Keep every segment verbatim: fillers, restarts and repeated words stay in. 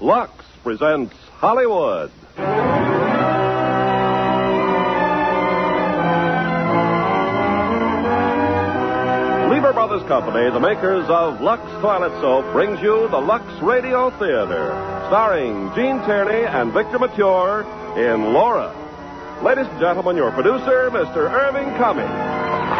Lux presents Hollywood. Lever Brothers Company, the makers of Lux Toilet Soap, brings you the Lux Radio Theater, starring Gene Tierney and Victor Mature in Laura. Ladies and gentlemen, your producer, Mister Irving Cummings.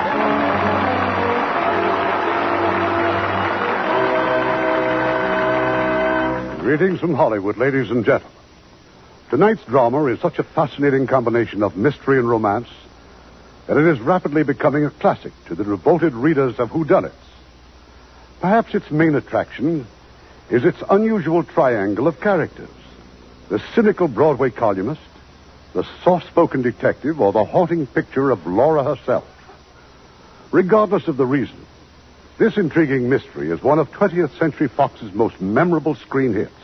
Greetings from Hollywood, ladies and gentlemen. Tonight's drama is such a fascinating combination of mystery and romance that it is rapidly becoming a classic to the devoted readers of whodunits. Perhaps its main attraction is its unusual triangle of characters: the cynical Broadway columnist, the soft-spoken detective, or the haunting picture of Laura herself. Regardless of the reason, this intriguing mystery is one of twentieth Century Fox's most memorable screen hits.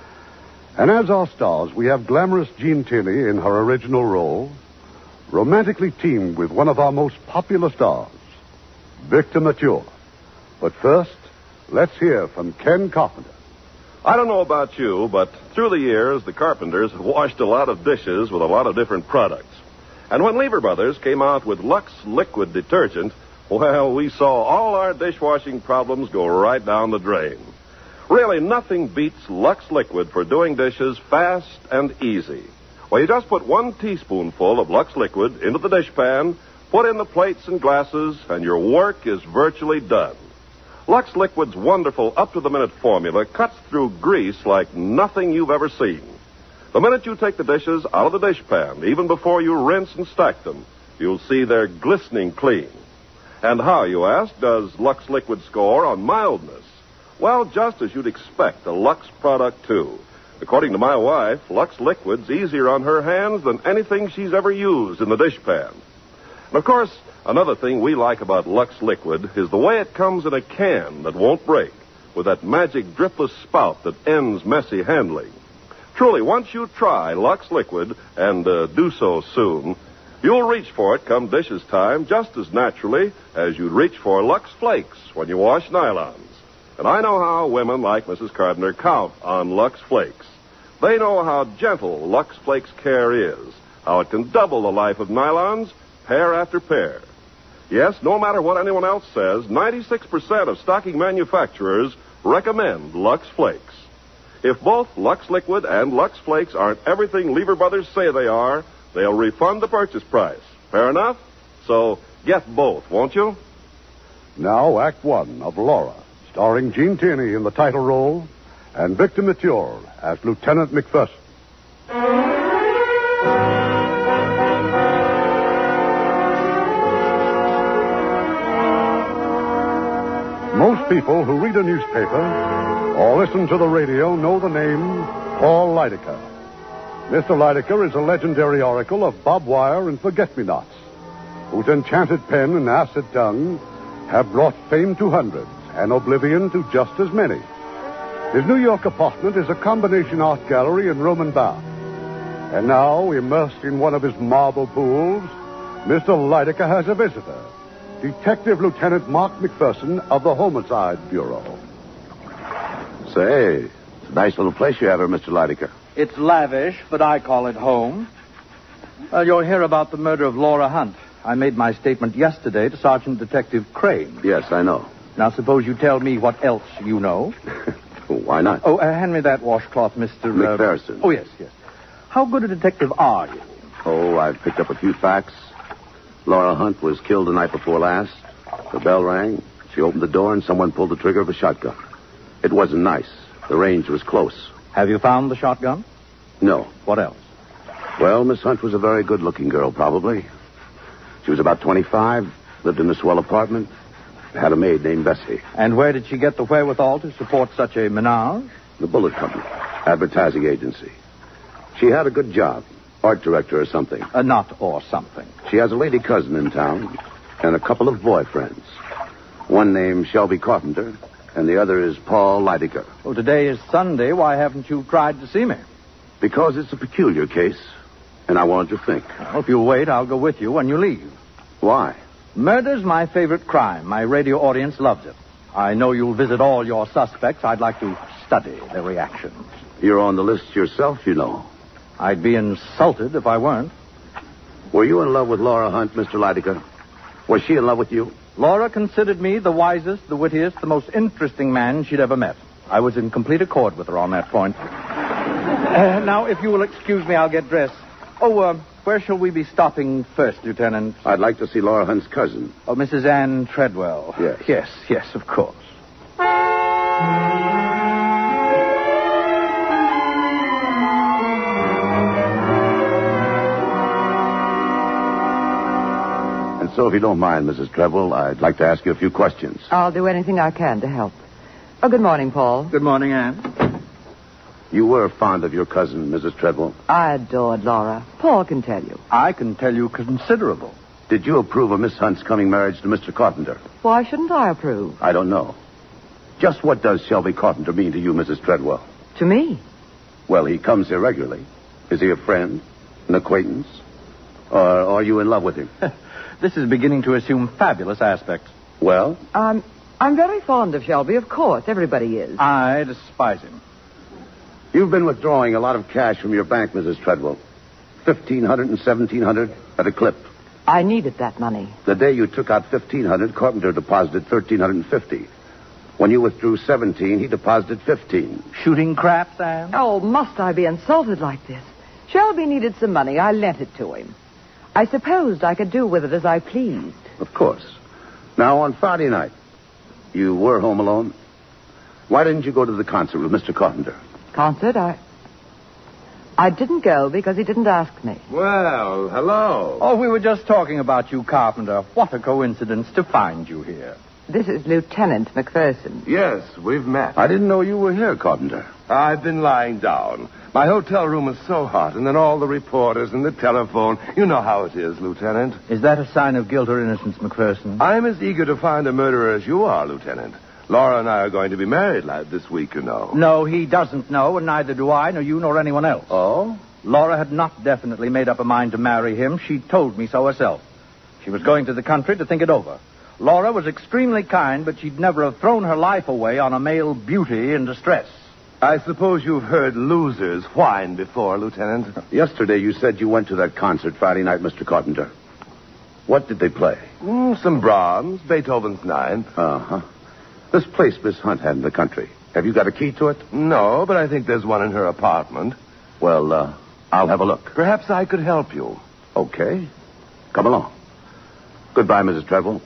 And as our stars, we have glamorous Gene Tierney in her original role, romantically teamed with one of our most popular stars, Victor Mature. But first, let's hear from Ken Carpenter. I don't know about you, but through the years, the Carpenters have washed a lot of dishes with a lot of different products. And when Lever Brothers came out with Lux Liquid Detergent, well, we saw all our dishwashing problems go right down the drain. Really, nothing beats Lux Liquid for doing dishes fast and easy. Well, you just put one teaspoonful of Lux Liquid into the dishpan, put in the plates and glasses, and your work is virtually done. Lux Liquid's wonderful up-to-the-minute formula cuts through grease like nothing you've ever seen. The minute you take the dishes out of the dishpan, even before you rinse and stack them, you'll see they're glistening clean. And how, you ask, does Lux Liquid score on mildness? Well, just as you'd expect a Lux product, too. According to my wife, Lux Liquid's easier on her hands than anything she's ever used in the dishpan. And, of course, another thing we like about Lux Liquid is the way it comes in a can that won't break, with that magic dripless spout that ends messy handling. Truly, once you try Lux Liquid, and uh, do so soon, you'll reach for it come dishes time just as naturally as you'd reach for Lux Flakes when you wash nylons. And I know how women like Missus Carpenter count on Lux Flakes. They know how gentle Lux Flakes care is, how it can double the life of nylons, pair after pair. Yes, no matter what anyone else says, ninety-six percent of stocking manufacturers recommend Lux Flakes. If both Lux Liquid and Lux Flakes aren't everything Lever Brothers say they are, they'll refund the purchase price. Fair enough? So get both, won't you? Now, Act One of Laura, starring Gene Tierney in the title role and Victor Mature as Lieutenant McPherson. Most people who read a newspaper or listen to the radio know the name Paul Lydecker. Mister Lydecker is a legendary oracle of barbed wire and forget-me-nots, whose enchanted pen and acid tongue have brought fame to hundreds and oblivion to just as many. His New York apartment is a combination art gallery and Roman bath. And now, immersed in one of his marble pools, Mister Lydecker has a visitor, Detective Lieutenant Mark McPherson of the Homicide Bureau. Say, it's a nice little place you have here, Mister Lydecker. It's lavish, but I call it home. Uh, you'll hear about the murder of Laura Hunt. I made my statement yesterday to Sergeant Detective Crane. Yes, I know. Now, suppose you tell me what else you know. Why not? Oh, uh, hand me that washcloth, Mister McPherson. Uh... Oh, yes, yes. How good a detective are you? Oh, I've picked up a few facts. Laura Hunt was killed the night before last. The bell rang. She opened the door and someone pulled the trigger of a shotgun. It wasn't nice. The range was close. Have you found the shotgun? No. What else? Well, Miss Hunt was a very good-looking girl, probably. She was about twenty-five, lived in a swell apartment, had a maid named Bessie. And where did she get the wherewithal to support such a menage? The Bullet Company, advertising agency. She had a good job, art director or something. A nut or something. She has a lady cousin in town and a couple of boyfriends. One named Shelby Carpenter, and the other is Paul Lydecker. Well, today is Sunday. Why haven't you tried to see me? Because it's a peculiar case, and I wanted to think. Well, if you wait, I'll go with you when you leave. Why? Murder's my favorite crime. My radio audience loves it. I know you'll visit all your suspects. I'd like to study their reactions. You're on the list yourself, you know. I'd be insulted if I weren't. Were you in love with Laura Hunt, Mister Lydecker? Was she in love with you? Laura considered me the wisest, the wittiest, the most interesting man she'd ever met. I was in complete accord with her on that point. Uh, now, if you will excuse me, I'll get dressed. Oh, uh, where shall we be stopping first, Lieutenant? I'd like to see Laura Hunt's cousin. Oh, Missus Anne Treadwell. Yes. Yes, yes, of course. And so, if you don't mind, Missus Treadwell, I'd like to ask you a few questions. I'll do anything I can to help. Oh, good morning, Paul. Good morning, Anne. You were fond of your cousin, Missus Treadwell. I adored Laura. Paul can tell you. I can tell you considerable. Did you approve of Miss Hunt's coming marriage to Mister Carpenter? Why shouldn't I approve? I don't know. Just what does Shelby Carpenter mean to you, Missus Treadwell? To me? Well, he comes here regularly. Is he a friend? An acquaintance? Or are you in love with him? This is beginning to assume fabulous aspects. Well? Um, I'm very fond of Shelby, of course. Everybody is. I despise him. You've been withdrawing a lot of cash from your bank, Missus Treadwell. Fifteen hundred and seventeen hundred at a clip. I needed that money. The day you took out fifteen hundred, Carpenter deposited thirteen hundred and fifty. When you withdrew seventeen, he deposited fifteen. Shooting craps, Anne? Oh, must I be insulted like this? Shelby needed some money. I lent it to him. I supposed I could do with it as I pleased. Of course. Now, on Friday night, you were home alone. Why didn't you go to the concert with Mister Carpenter? Concert? I... I didn't go because he didn't ask me. Well, hello. Oh, we were just talking about you, Carpenter. What a coincidence to find you here. This is Lieutenant McPherson. Yes, we've met. I didn't know you were here, Carpenter. I've been lying down. My hotel room is so hot, and then all the reporters and the telephone. You know how it is, Lieutenant. Is that a sign of guilt or innocence, McPherson? I'm as eager to find a murderer as you are, Lieutenant. Laura and I are going to be married lad, this week, you know. No, he doesn't know, and neither do I, nor you, nor anyone else. Oh? Laura had not definitely made up her mind to marry him. She told me so herself. She was going to the country to think it over. Laura was extremely kind, but she'd never have thrown her life away on a male beauty in distress. I suppose you've heard losers whine before, Lieutenant. Yesterday you said you went to that concert Friday night, Mister Carpenter. What did they play? Mm, some Brahms, Beethoven's Ninth. Uh-huh. This place Miss Hunt had in the country. Have you got a key to it? No, but I think there's one in her apartment. Well, uh, I'll have a look. Perhaps I could help you. Okay. Come along. Goodbye, Missus Treadwell.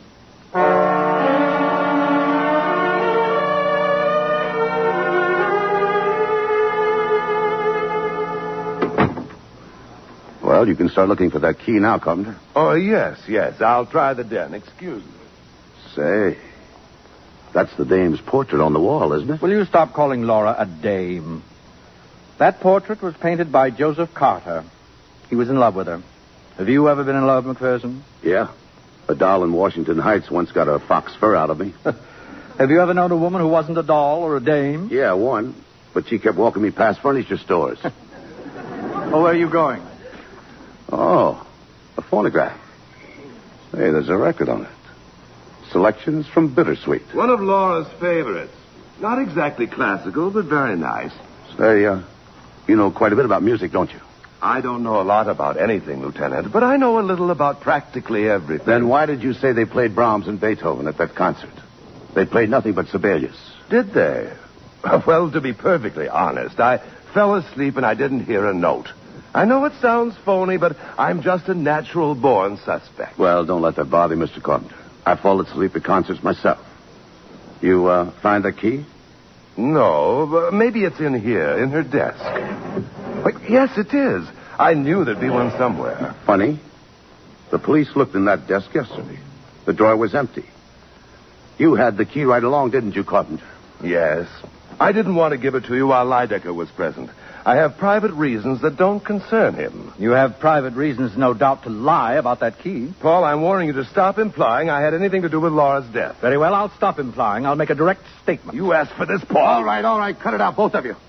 Well, you can start looking for that key now, Carpenter. Oh, yes, yes. I'll try the den. Excuse me. Say, that's the dame's portrait on the wall, isn't it? Will you stop calling Laura a dame? That portrait was painted by Joseph Carter. He was in love with her. Have you ever been in love, McPherson? Yeah. A doll in Washington Heights once got a fox fur out of me. Have you ever known a woman who wasn't a doll or a dame? Yeah, one. But she kept walking me past furniture stores. Oh, where are you going? Oh, a phonograph. Hey, there's a record on it. Selections from Bittersweet. One of Laura's favorites. Not exactly classical, but very nice. Say, uh, you know quite a bit about music, don't you? I don't know a lot about anything, Lieutenant, but I know a little about practically everything. Then why did you say they played Brahms and Beethoven at that concert? They played nothing but Sibelius. Did they? Well, to be perfectly honest, I fell asleep and I didn't hear a note. I know it sounds phony, but I'm just a natural-born suspect. Well, don't let that bother you, Mister Carpenter. I fall asleep at concerts myself. You, uh, find the key? No, but maybe it's in here, in her desk. But yes, it is. I knew there'd be one somewhere. Funny. The police looked in that desk yesterday. The drawer was empty. You had the key right along, didn't you, Carpenter? Yes. I didn't want to give it to you while Lydecker was present. I have private reasons that don't concern him. You have private reasons, no doubt, to lie about that key. Paul, I'm warning you to stop implying I had anything to do with Laura's death. Very well, I'll stop implying. I'll make a direct statement. You asked for this, Paul. All right, all right. Cut it out, both of you.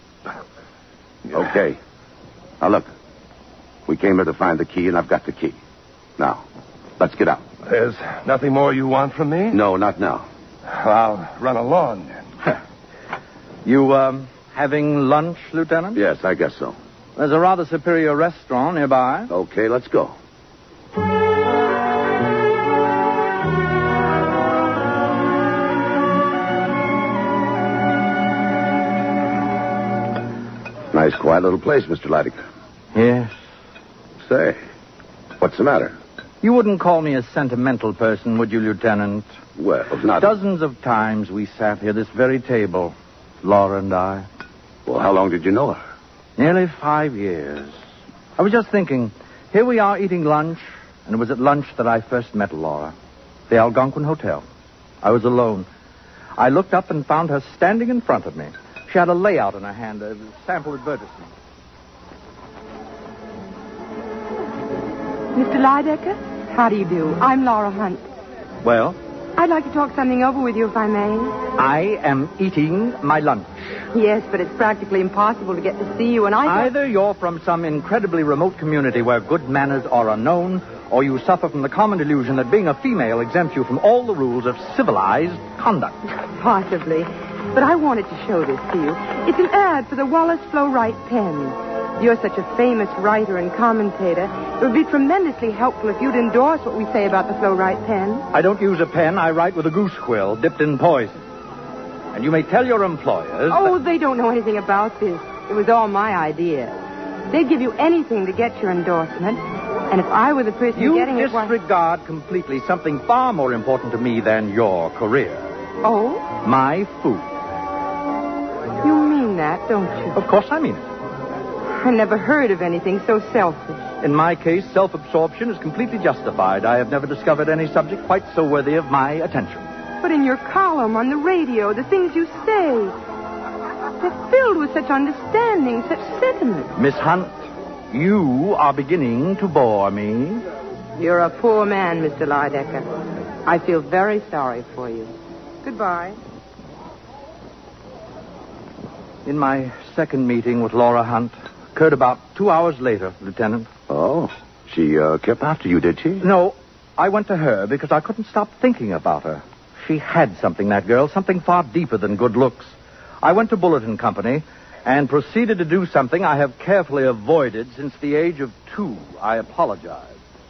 Okay. Now, look. We came here to find the key, and I've got the key. Now, let's get out. There's nothing more you want from me? No, not now. I'll run along, then. You, um... Having lunch, Lieutenant? Yes, I guess so. There's a rather superior restaurant nearby. Okay, let's go. Nice, quiet little place, Mister Lydiger. Yes. Say, what's the matter? You wouldn't call me a sentimental person, would you, Lieutenant? Well, not... Dozens of times we sat here, this very table, Laura and I. Well, how long did you know her? Nearly five years. I was just thinking, here we are eating lunch, and it was at lunch that I first met Laura. The Algonquin Hotel. I was alone. I looked up and found her standing in front of me. She had a layout in her hand, a sample advertisement. Mister Lydecker, how do you do? I'm Laura Hunt. Well? I'd like to talk something over with you, if I may. I am eating my lunch. Yes, but it's practically impossible to get to see you, and I... Either you're from some incredibly remote community where good manners are unknown, or you suffer from the common delusion that being a female exempts you from all the rules of civilized conduct. Possibly. But I wanted to show this to you. It's an ad for the Wallace Flow Wright pen. You're such a famous writer and commentator. It would be tremendously helpful if you'd endorse what we say about the Flow Wright pen. I don't use a pen. I write with a goose quill dipped in poison. And you may tell your employers... Oh, they don't know anything about this. It was all my idea. They'd give you anything to get your endorsement. And if I were the person you getting it... You disregard completely something far more important to me than your career. Oh? My food. You mean that, don't you? Of course I mean it. I never heard of anything so selfish. In my case, self-absorption is completely justified. I have never discovered any subject quite so worthy of my attention. But in your column, on the radio, the things you say, they're filled with such understanding, such sentiment. Miss Hunt, you are beginning to bore me. You're a poor man, Mister Lydecker. I feel very sorry for you. Goodbye. In my second meeting with Laura Hunt, occurred about two hours later, Lieutenant. Oh, she uh, kept after you, did she? No, I went to her because I couldn't stop thinking about her. She had something, that girl, something far deeper than good looks. I went to Bulletin Company and proceeded to do something I have carefully avoided since the age of two. I apologize.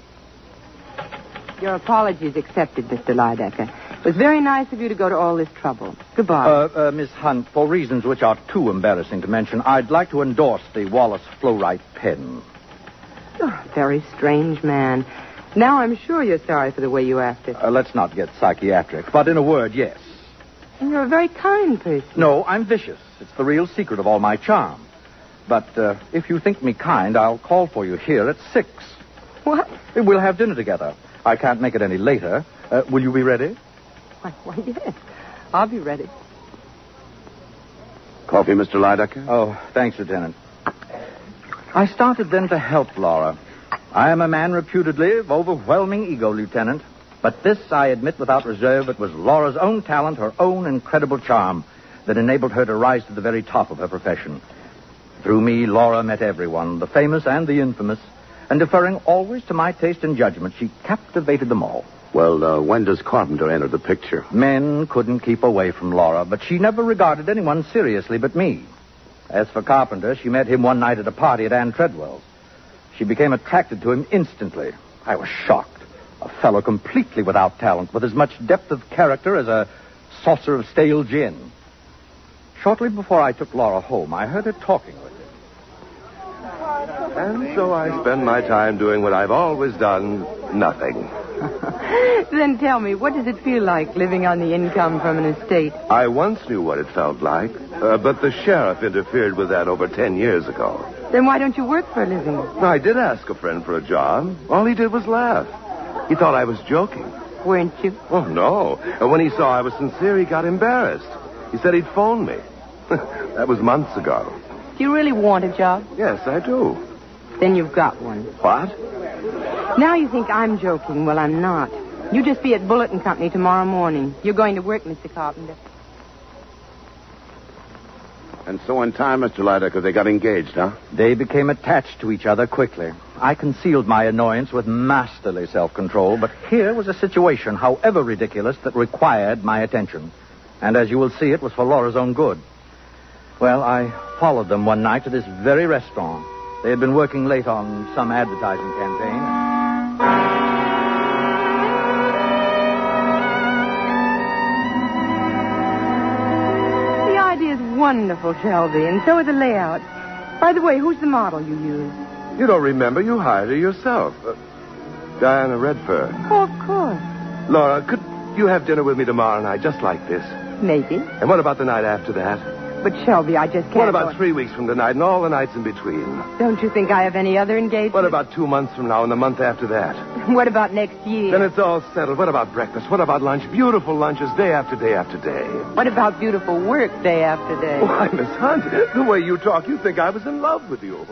Your apologies accepted, Mister Lydecker. It was very nice of you to go to all this trouble. Goodbye. Uh, uh, Miss Hunt, for reasons which are too embarrassing to mention, I'd like to endorse the Wallace Flow Wright pen. Oh, very strange man. Now I'm sure you're sorry for the way you acted. Uh, let's not get psychiatric, but in a word, yes. And you're a very kind person. No, I'm vicious. It's the real secret of all my charm. But uh, if you think me kind, I'll call for you here at six. What? We'll have dinner together. I can't make it any later. Uh, will you be ready? Why, why, yes. I'll be ready. Coffee, Mister Lydecker? Oh, thanks, Lieutenant. I started then to help Laura. I am a man reputedly of overwhelming ego, Lieutenant. But this, I admit without reserve, it was Laura's own talent, her own incredible charm, that enabled her to rise to the very top of her profession. Through me, Laura met everyone, the famous and the infamous, and deferring always to my taste and judgment, she captivated them all. Well, uh, when does Carpenter enter the picture? Men couldn't keep away from Laura, but she never regarded anyone seriously but me. As for Carpenter, she met him one night at a party at Ann Treadwell's. She became attracted to him instantly. I was shocked. A fellow completely without talent, with as much depth of character as a saucer of stale gin. Shortly before I took Laura home, I heard her talking with him. And so I spend my time doing what I've always done, nothing. Then tell me, what does it feel like living on the income from an estate? I once knew what it felt like, uh, but the sheriff interfered with that over ten years ago. Then why don't you work for a living? I did ask a friend for a job. All he did was laugh. He thought I was joking. Weren't you? Oh, no. And when he saw I was sincere, he got embarrassed. He said he'd phone me. That was months ago. Do you really want a job? Yes, I do. Then you've got one. What? Now you think I'm joking. Well, I'm not. You just be at Bulletin Company tomorrow morning. You're going to work, Mister Carpenter. And so in time, Mister Lydecker, they got engaged, huh? They became attached to each other quickly. I concealed my annoyance with masterly self-control, but here was a situation, however ridiculous, that required my attention. And as you will see, it was for Laura's own good. Well, I followed them one night to this very restaurant. They had been working late on some advertising campaign. Wonderful, Shelby, and so are the layouts. By the way, who's the model you use? You don't remember. You hired her yourself. Uh, Diana Redfern. Oh, of course. Laura, could you have dinner with me tomorrow night, just like this? Maybe. And what about the night after that? But, Shelby, I just can't... What about go... three weeks from tonight and all the nights in between? Don't you think I have any other engagements? What about two months from now and the month after that? What about next year? Then it's all settled. What about breakfast? What about lunch? Beautiful lunches day after day after day. What about beautiful work day after day? Why, Miss Hunt, the way you talk, you think I was in love with you.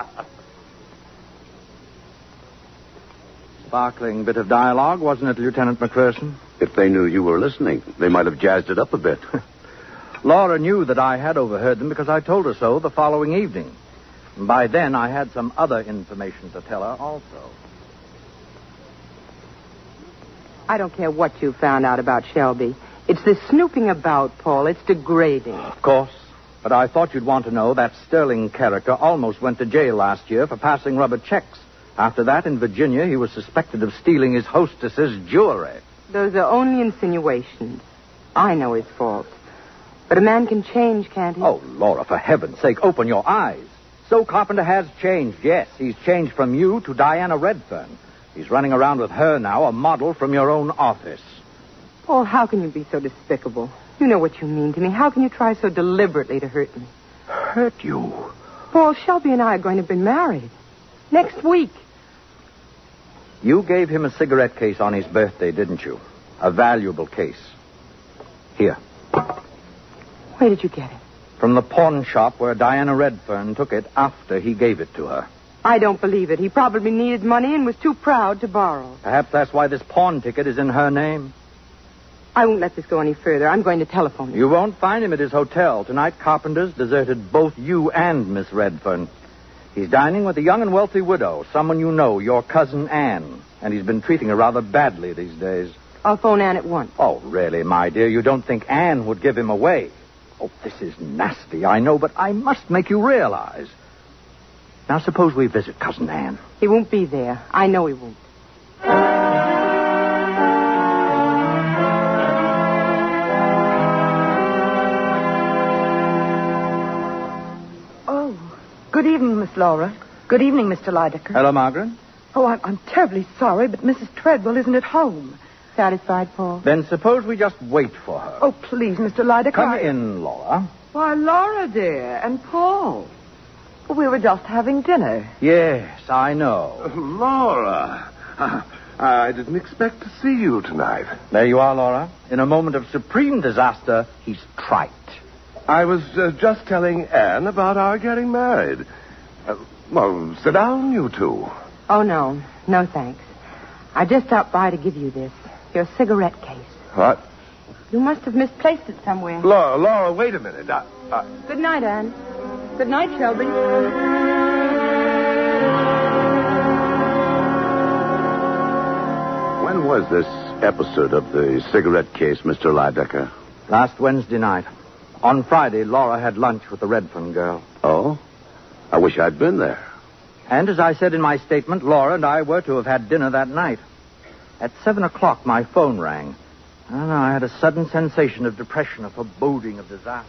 Sparkling bit of dialogue, wasn't it, Lieutenant McPherson? If they knew you were listening, they might have jazzed it up a bit. Laura knew that I had overheard them because I told her so the following evening. And by then, I had some other information to tell her also. I don't care what you found out about Shelby. It's this snooping about, Paul. It's degrading. Of course. But I thought you'd want to know that Sterling character almost went to jail last year for passing rubber checks. After that, in Virginia, he was suspected of stealing his hostess's jewelry. Those are only insinuations. I know his fault. But a man can change, can't he? Oh, Laura, for heaven's sake, open your eyes. So Carpenter has changed, yes. He's changed from you to Diana Redfern. He's running around with her now, a model from your own office. Paul, how can you be so despicable? You know what you mean to me. How can you try so deliberately to hurt me? Hurt you? Paul, Shelby and I are going to be married. Next week. You gave him a cigarette case on his birthday, didn't you? A valuable case. Here. Where did you get it? From the pawn shop where Diana Redfern took it after he gave it to her. I don't believe it. He probably needed money and was too proud to borrow. Perhaps that's why this pawn ticket is in her name. I won't let this go any further. I'm going to telephone him. You won't find him at his hotel. Tonight, Carpenter's deserted both you and Miss Redfern. He's dining with a young and wealthy widow, someone you know, your cousin Anne. And he's been treating her rather badly these days. I'll phone Anne at once. Oh, really, my dear? You don't think Anne would give him away? Oh, this is nasty, I know, but I must make you realize. Now, suppose we visit Cousin Anne. He won't be there. I know he won't. Oh, good evening, Miss Laura. Good evening, Mister Lydecker. Hello, Margaret. Oh, I'm, I'm terribly sorry, but Missus Treadwell isn't at home. Satisfied, Paul? Then suppose we just wait for her. Oh, please, Mister Lydecker. Come I... in, Laura. Why, Laura, dear, and Paul. We were just having dinner. Yes, I know. Laura, uh, I didn't expect to see you tonight. There you are, Laura. In a moment of supreme disaster, he's trite. I was uh, just telling Anne about our getting married. Uh, well, sit down, you two. Oh, no. No, thanks. I just stopped by to give you this. Your cigarette case. What? You must have misplaced it somewhere. Laura, Laura, wait a minute. I, I... Good night, Anne. Good night, Shelby. When was this episode of the cigarette case, Mister Lydecker? Last Wednesday night. On Friday, Laura had lunch with the Redfern girl. Oh? I wish I'd been there. And as I said in my statement, Laura and I were to have had dinner that night. At seven o'clock, my phone rang. I don't know, I had a sudden sensation of depression, a foreboding of disaster.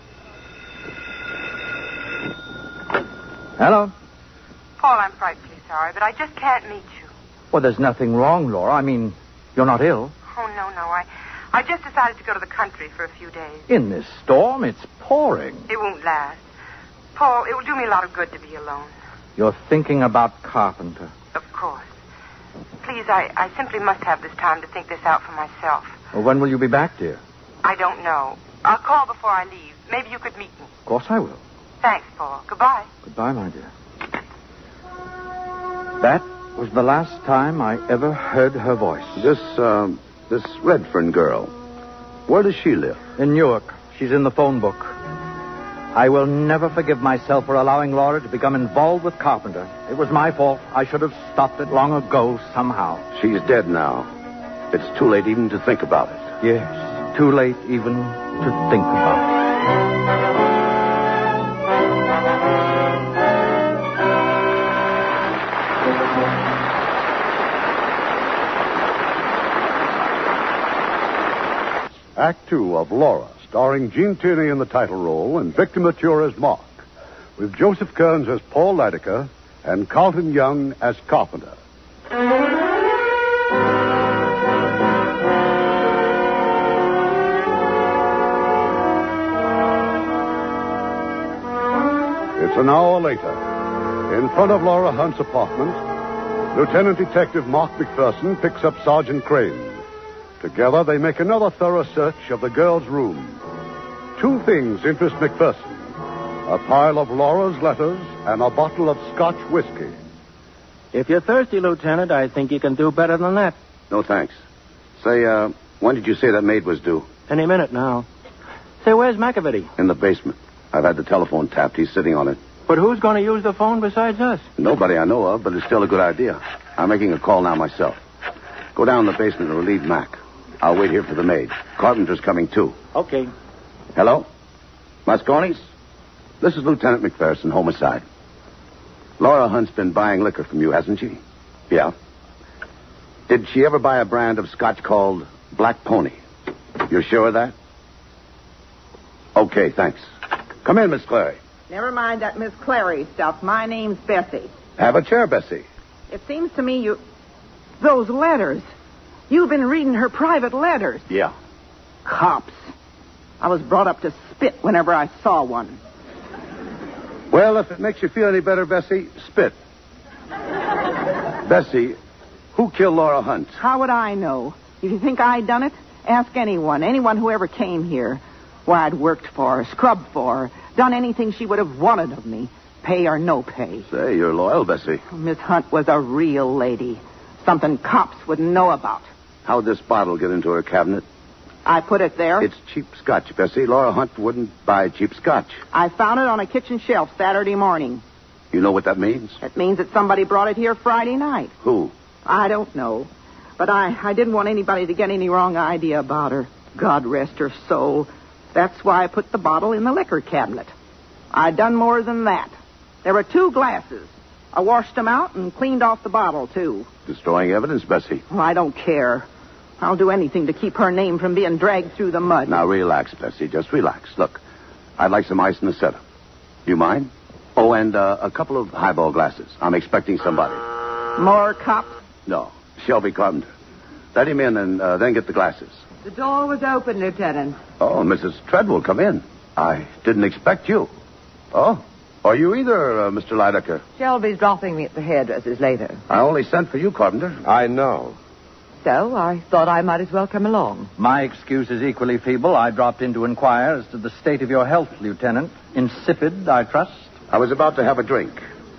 Hello? Paul, I'm frightfully sorry, but I just can't meet you. Well, there's nothing wrong, Laura. I mean, you're not ill. Oh, no, no. I, I just decided to go to the country for a few days. In this storm, it's pouring. It won't last. Paul, it will do me a lot of good to be alone. You're thinking about Carpenter. Of course. Please, I, I simply must have this time to think this out for myself. Well, when will you be back, dear? I don't know. I'll call before I leave. Maybe you could meet me. Of course I will. Thanks, Paul. Goodbye. Goodbye, my dear. That was the last time I ever heard her voice. This, um, this Redfern girl, where does she live? In Newark. She's in the phone book. I will never forgive myself for allowing Laura to become involved with Carpenter. It was my fault. I should have stopped it long ago, somehow. She's dead now. It's too late even to think about it. Yes, too late even to think about it. Act Two of Laura, starring Gene Tierney in the title role and Victor Mature as Mark, with Joseph Kearns as Paul Lydecker and Carlton Young as Carpenter. It's an hour later. In front of Laura Hunt's apartment, Lieutenant Detective Mark McPherson picks up Sergeant Crane. Together, they make another thorough search of the girl's room. Two things interest McPherson: a pile of Laura's letters and a bottle of Scotch whiskey. If you're thirsty, Lieutenant, I think you can do better than that. No, thanks. Say, uh, when did you say that maid was due? Any minute now. Say, where's McAvity? In the basement. I've had the telephone tapped. He's sitting on it. But who's going to use the phone besides us? Nobody I know of, but it's still a good idea. I'm making a call now myself. Go down in the basement and relieve Mac. I'll wait here for the maid. Carpenter's coming, too. Okay. Hello? Moscone's? This is Lieutenant McPherson, homicide. Laura Hunt's been buying liquor from you, hasn't she? Yeah. Did she ever buy a brand of scotch called Black Pony? You're sure of that? Okay, thanks. Come in, Miss Clary. Never mind that Miss Clary stuff. My name's Bessie. Have a chair, Bessie. It seems to me you... Those letters. You've been reading her private letters. Yeah. Cops. I was brought up to spit whenever I saw one. Well, if it makes you feel any better, Bessie, spit. Bessie, who killed Laura Hunt? How would I know? If you think I done it, ask anyone. Anyone who ever came here. Why, I'd worked for her, scrubbed for her, done anything she would have wanted of me, pay or no pay. Say, you're loyal, Bessie. Miss Hunt was a real lady. Something cops wouldn't know about. How'd this bottle get into her cabinet? I put it there. It's cheap scotch, Bessie. Laura Hunt wouldn't buy cheap scotch. I found it on a kitchen shelf Saturday morning. You know what that means? It means that somebody brought it here Friday night. Who? I don't know. But I, I didn't want anybody to get any wrong idea about her. God rest her soul. That's why I put the bottle in the liquor cabinet. I done more than that. There were two glasses. I washed them out and cleaned off the bottle, too. Destroying evidence, Bessie. Well, I don't care. I'll do anything to keep her name from being dragged through the mud. Now, relax, Bessie. Just relax. Look, I'd like some ice in the cellar. You mind? Oh, and uh, a couple of highball glasses. I'm expecting somebody. More cops? No. Shelby Carpenter. Let him in and uh, then get the glasses. The door was open, Lieutenant. Oh, Missus Treadwell, come in. I didn't expect you. Oh, are you either, uh, Mister Lydecker? Shelby's dropping me at the hairdresser's later. I only sent for you, Carpenter. I know. So I thought I might as well come along. My excuse is equally feeble. I dropped in to inquire as to the state of your health, Lieutenant. Insipid, I trust. I was about to have a drink.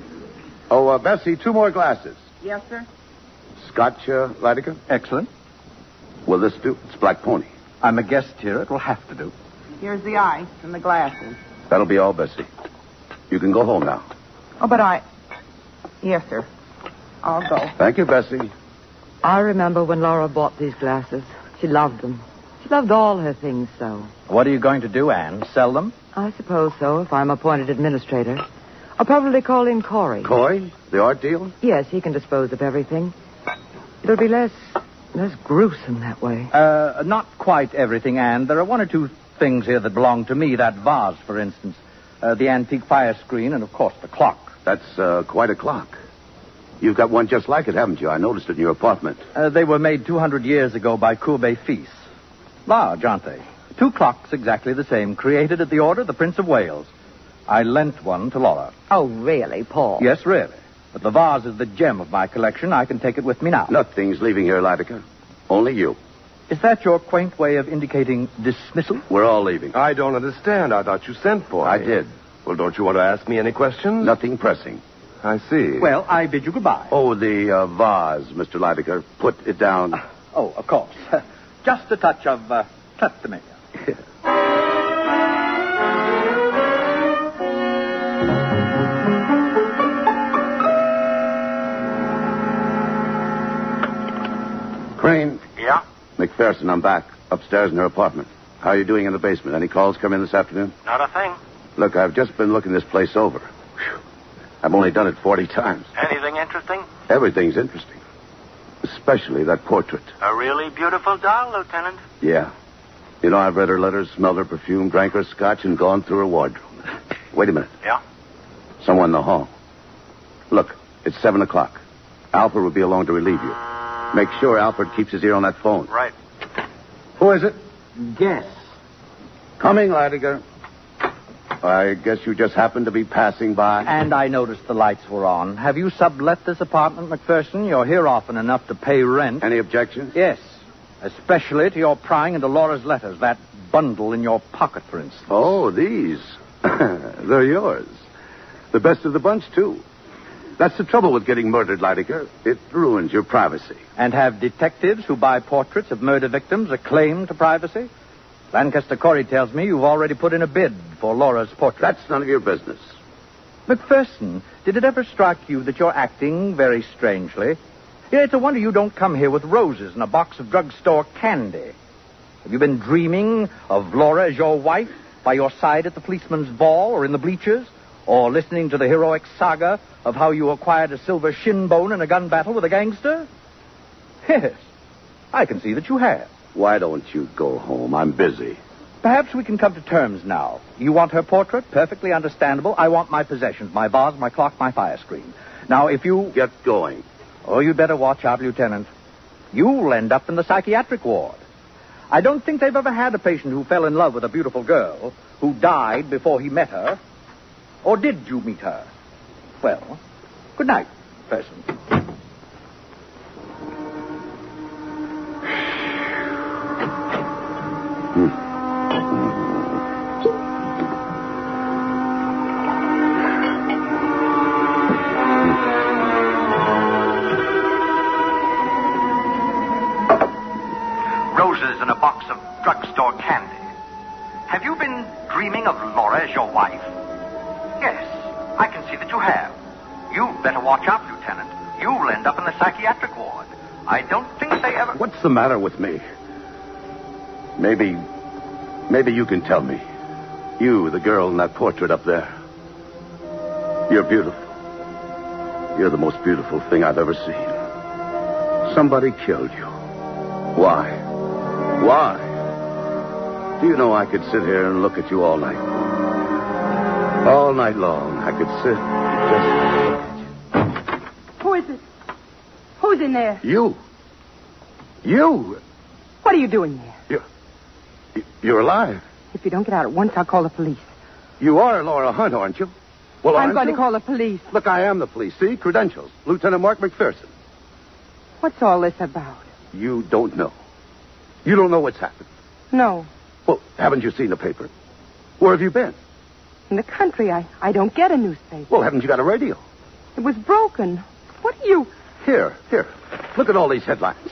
Oh, uh, Bessie, two more glasses. Yes, sir. Scotch, uh, Lydecker? Excellent. Will this do? It's Black Pony. I'm a guest here. It will have to do. Here's the ice and the glasses. That'll be all, Bessie. You can go home now. Oh, but I... Yes, sir. I'll go. Thank you, Bessie. I remember when Laura bought these glasses. She loved them. She loved all her things so. What are you going to do, Anne? Sell them? I suppose so, if I'm appointed administrator. I'll probably call in Corey. Coy? The art deal? Yes, he can dispose of everything. It'll be less... less gruesome that way. Uh, not quite everything, Anne. There are one or two things here that belong to me. That vase, for instance. Uh, the antique fire screen and, of course, the clock. That's uh, quite a clock. You've got one just like it, haven't you? I noticed it in your apartment. Uh, they were made two hundred years ago by Courbet Fils. Large, aren't they? Two clocks exactly the same, created at the order of the Prince of Wales. I lent one to Laura. Oh, really, Paul? Yes, really. But the vase is the gem of my collection. I can take it with me now. Nothing's leaving here, Lydecker. Only you. Is that your quaint way of indicating dismissal? We're all leaving. I don't understand. I thought you sent for me. I did. Well, don't you want to ask me any questions? Nothing pressing. I see. Well, I bid you goodbye. Oh, the uh, vase, Mister Lydecker. Put it down. Uh, oh, of course. Just a touch of uh, kleptomania. Crane. Yeah? McPherson, I'm back. Upstairs in her apartment. How are you doing in the basement? Any calls come in this afternoon? Not a thing. Look, I've just been looking this place over. Whew. I've only done it forty times. Anything interesting? Everything's interesting. Especially that portrait. A really beautiful doll, Lieutenant. Yeah. You know, I've read her letters, smelled her perfume, drank her scotch, and gone through her wardrobe. Wait a minute. Yeah? Someone in the hall. Look, it's seven o'clock. Alfred will be along to relieve you. Make sure Alfred keeps his ear on that phone. Right. Who is it? Guess. Coming, Leidinger. I guess you just happened to be passing by. And I noticed the lights were on. Have you sublet this apartment, McPherson? You're here often enough to pay rent. Any objections? Yes. Especially to your prying into Laura's letters. That bundle in your pocket, for instance. Oh, these. They're yours. The best of the bunch, too. That's the trouble with getting murdered, Leidinger. It ruins your privacy. And have detectives who buy portraits of murder victims a claim to privacy? Lancaster Corey tells me you've already put in a bid for Laura's portrait. That's none of your business. McPherson, did it ever strike you that you're acting very strangely? Yeah, it's a wonder you don't come here with roses and a box of drugstore candy. Have you been dreaming of Laura as your wife by your side at the policeman's ball or in the bleachers? Or listening to the heroic saga of how you acquired a silver shin bone in a gun battle with a gangster? Yes, I can see that you have. Why don't you go home? I'm busy. Perhaps we can come to terms now. You want her portrait? Perfectly understandable. I want my possessions, my vase, my clock, my fire screen. Now, if you... Get going. Oh, you'd better watch out, Lieutenant. You'll end up in the psychiatric ward. I don't think they've ever had a patient who fell in love with a beautiful girl who died before he met her. Or did you meet her? Well, good night, person. Roses in a box of drugstore candy. Have you been dreaming of Laura as your wife? Yes, I can see that you have. You'd better watch out, Lieutenant. You'll end up in the psychiatric ward. I don't think they ever... What's the matter with me? Maybe... Maybe you can tell me. You, the girl in that portrait up there. You're beautiful. You're the most beautiful thing I've ever seen. Somebody killed you. Why? Why? Do you know I could sit here and look at you all night? All night long, I could sit and just look at you. Who is it? Who's in there? You. You. What are you doing there? You're, you're alive. If you don't get out at once, I'll call the police. You are Laura Hunt, aren't you? Well, I'm aren't going you? to call the police. Look, I am the police. See? Credentials. Lieutenant Mark McPherson. What's all this about? You don't know. You don't know what's happened. No. Well, haven't you seen the paper? Where have you been? In the country. I, I don't get a newspaper. Well, haven't you got a radio? It was broken. What are you... Here, here. Look at all these headlines.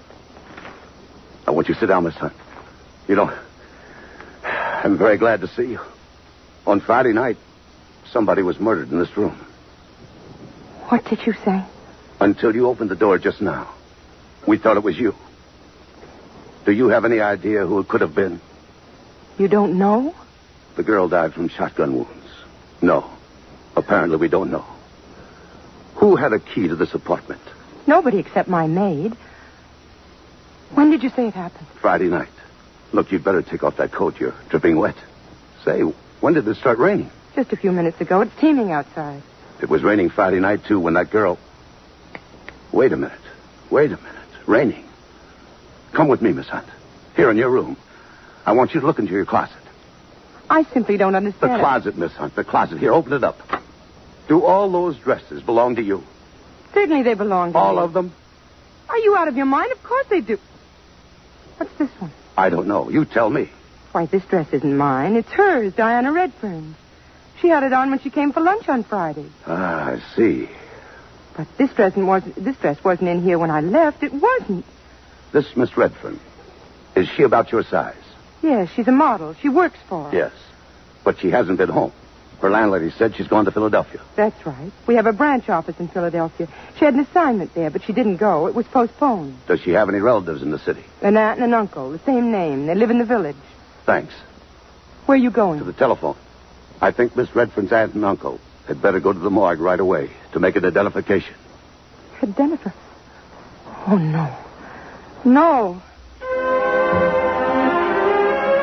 I want you to sit down, Miss Hunt. You know, I'm very glad to see you. On Friday night, somebody was murdered in this room. What did you say? Until you opened the door just now, we thought it was you. Do you have any idea who it could have been? You don't know? The girl died from shotgun wounds. No. Apparently we don't know. Who had a key to this apartment? Nobody except my maid. When did you say it happened? Friday night. Look, you'd better take off that coat. You're dripping wet. Say, when did it start raining? Just a few minutes ago. It's teeming outside. It was raining Friday night, too, when that girl... Wait a minute. Wait a minute. Raining. Come with me, Miss Hunt. Here in your room. I want you to look into your closet. I simply don't understand. The closet, Miss Hunt. The closet. Here, open it up. Do all those dresses belong to you? Certainly they belong to All me. of them? Are you out of your mind? Of course they do. What's this one? I don't know. You tell me. Why, this dress isn't mine. It's hers, Diana Redfern's. She had it on when she came for lunch on Friday. Ah, I see. But this dress wasn't, this dress wasn't in here when I left. It wasn't. This Miss Redfern, is she about your size? Yes, she's a model. She works for us. Yes. But she hasn't been home. Her landlady said she's gone to Philadelphia. That's right. We have a branch office in Philadelphia. She had an assignment there, but she didn't go. It was postponed. Does she have any relatives in the city? An aunt and an uncle, the same name. They live in the village. Thanks. Where are you going? To the telephone. I think Miss Redfern's aunt and uncle had better go to the morgue right away to make an identification. Identify? Oh, no. No.